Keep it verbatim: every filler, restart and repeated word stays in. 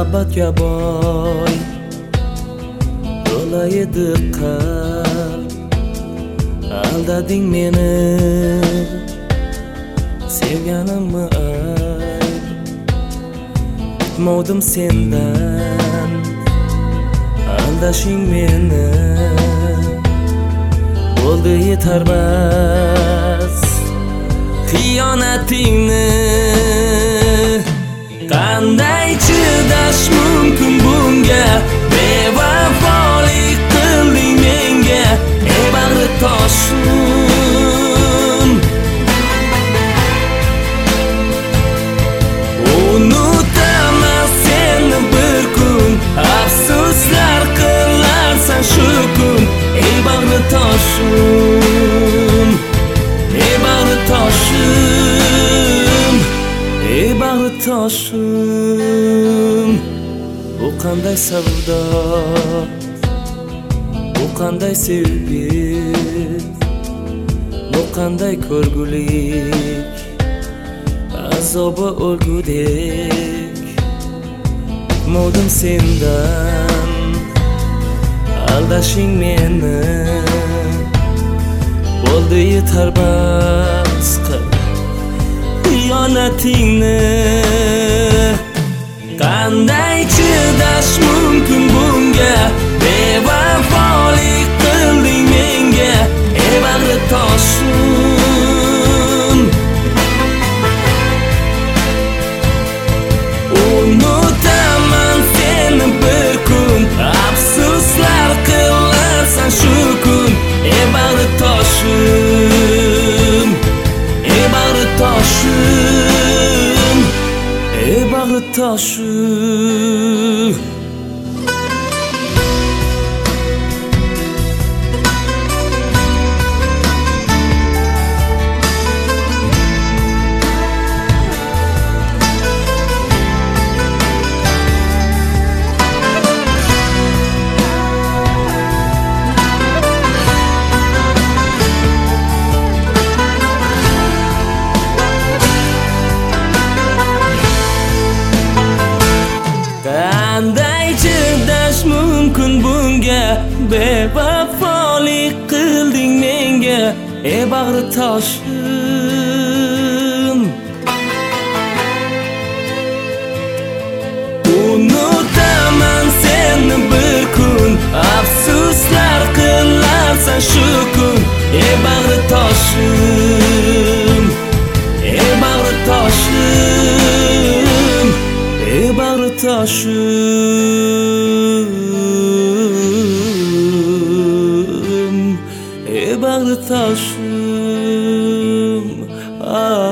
muhabbatga boy to'la edi qalb. Aldading meni, sevganimni ayb. Kutmovdim sendan aldashing meni. Bo'ldi yetarmas xiyonatingni. Qanday chidash mumkin bunga? Bevafolik qilding menga, ey bag'ri toshim. Unutaman seni bir kun, afsuslar qilarsan shu kun, ey bag'ri toshim, ey bag'ri toshim, ey bag'ri toshim. Bu qanday savdo, bu qanday sevgi, bu qanday ko'rgulik, azobi o'lgudek. Kutmovdim sendan aldashing meni. Bo'ldi yetarmas xiyonatingni. Qanday chidash mumkin bunga? Bevafolik qilding menga, ey bag'ri toshim. Unutaman seni bir kun, afsuslar qilarsan shu kun, ey bag'ri toshim, ey bag'ri toshim, ey bag'ri toshim. Qanday chidash mumkin bunga? Bevafolik qilding menga, ey bag'ri toshim. Unutaman seni bir kun, afsuslar qilarsan shu kun, ey bag'ri toshim, ey bag'ri toshim, ey bag'ri toshim, ey bag'ri toshim.